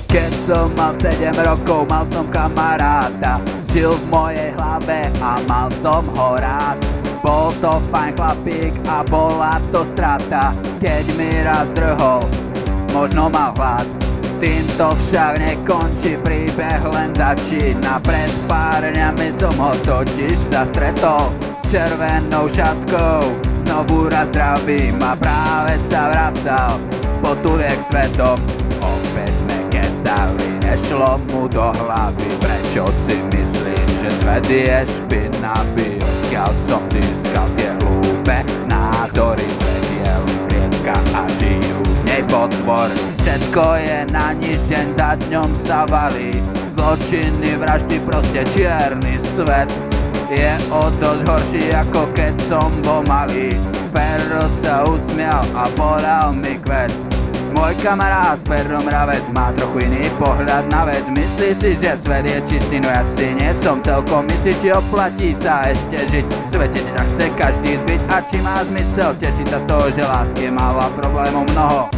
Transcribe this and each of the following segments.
Keď som mal 7 rokov, mal som kamaráta, žil v mojej hlave a mal som ho rád. Bol to fajn chlapík a bola to strata, keď mi raz drhol, možno mal hlad. Týmto však nekončí, príbeh len začína. Pred pár dňami som ho totiž zastretol červenou šatkou. Znovu raz zdravím a práve sa vracal potuliek svetom. Opäť sme kecali, nešlo mu do hlavy, prečo si myslím, že svet je špinavý. Odkiaľ som získal tie hlúpe názory, vediel rieka a žijú v nej potvor. Všetko je na nič, deň za dňom sa valí, zločiny, vraždy, proste čierny svet je o dosť horší, ako keď som bol malý. Ferro sa usmial a podal mi kvet. Môj kamarát Ferro Mravec má trochu iný pohľad na vec. Myslí si, že svet je čistý, no ja si nie som celkom istý, či oplatí sa ešte žiť v svete, kde sa chce každý zbyť. A či má zmysel tešiť sa z toho, že lásky je málo a problémov mnoho.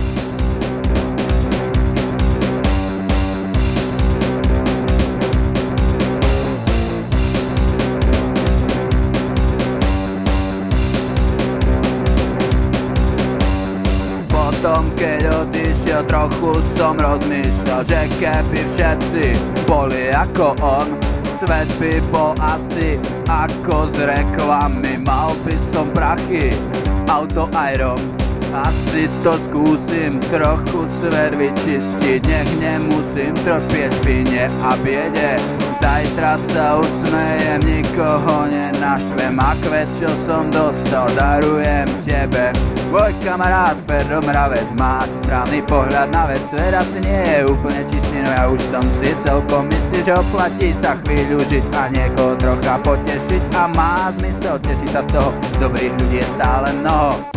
Potom, keď odišiel, trochu som rozmýšľal, že keby všetci boli ako on, svet by bol asi ako z reklamy. Mal by som prachy, auto aj rom, asi to skúsim trochu svet vyčistiť. Nech nemusím trpieť píne a biede. Zajtra sa usmejem, nikoho nenaštvem a kvet, čo som dostal, darujem tebe. Môj kamarát Ferro Mravec má správny pohľad na vec. Svet asi nie je úplne čistý, no ja už som si celkom istý, že oplatí sa chvíľu žiť a niekoho trocha potešiť. A má zmysel tešiť sa z toho, dobrých ľudí je stále mnoho.